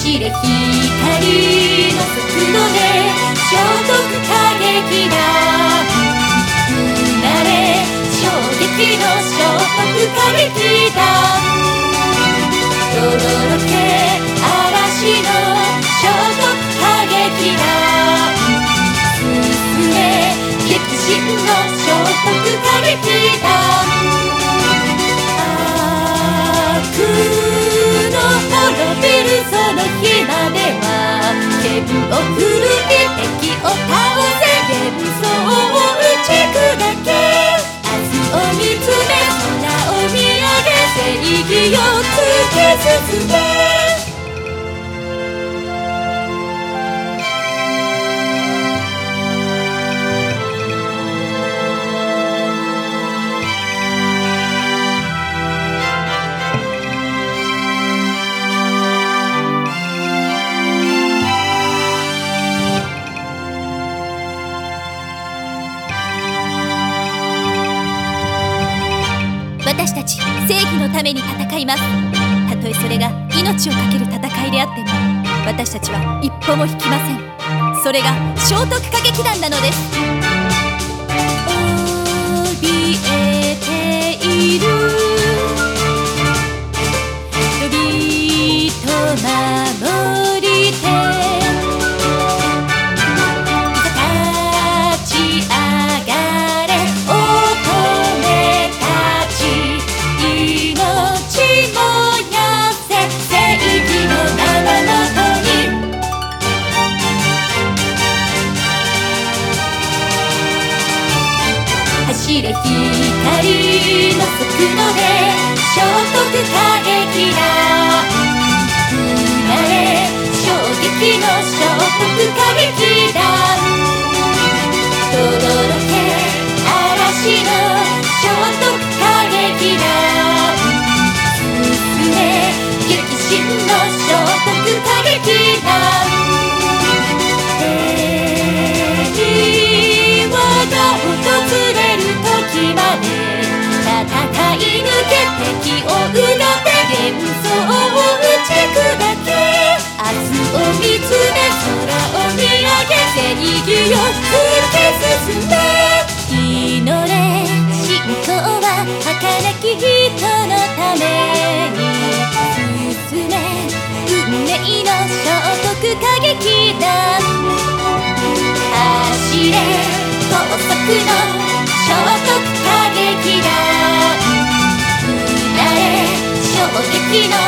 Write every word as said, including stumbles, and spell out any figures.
走れ光の速度で聖徳歌劇団うなれ衝撃の聖徳歌劇団とどろけ嵐の聖徳歌劇団進め激震の聖徳歌劇団悪の滅びるその日までは剣を振るい敵を倒せ幻想を打ち砕け明日を見つめ空を見上げ正義を突き進め私たち正義のために戦います。たとえそれが命を懸ける戦いであっても私たちは一歩も引きません。それが聖徳歌劇団なのです。 怯えている旅と守り手立ち上がれ乙女たち命燃やせ正義の名のもとに走れ光の速度で聖徳歌劇団うなれ衝撃の聖徳歌劇団とどろけ嵐の聖徳歌劇団進め激震の聖徳歌劇団平和が訪れる時まで戦い抜け敵をうなって幻想を打ち砕け明日を見つめ空を見上げ正義を突き進め祈れ信仰は儚き人のために進め運命の聖徳歌劇団走れ高速の聖徳歌劇団うなれ衝撃の